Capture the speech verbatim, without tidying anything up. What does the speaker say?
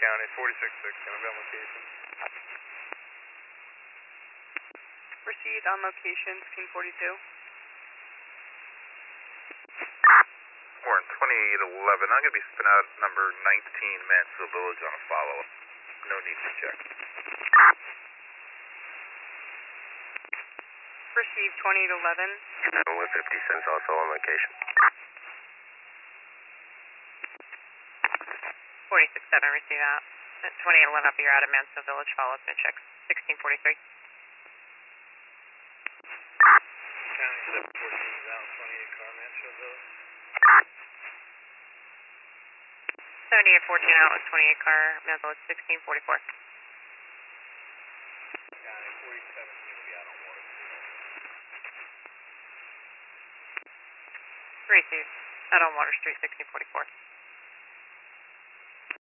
County, forty-six six, gonna be on location. Proceed on location, sixteen forty-two. Warren, twenty-eight eleven, I'm gonna be spin out number nineteen, Mansfield Village on a follow-up. No need to check. Receive twenty-eight eleven. With fifty cents also on location. forty-six seven, receive out. twenty-eight eleven up, you're out of Mansfield Village, follow up and check sixteen forty-three. County seven fourteen is out, twenty-eight car, Mansfield Village. seventy-eight fourteen out with twenty-eight car, Mansfield Village, sixteen forty-four. County forty-seven seems to be out on Water Street. Receive, out on Water Street, sixteen forty-four.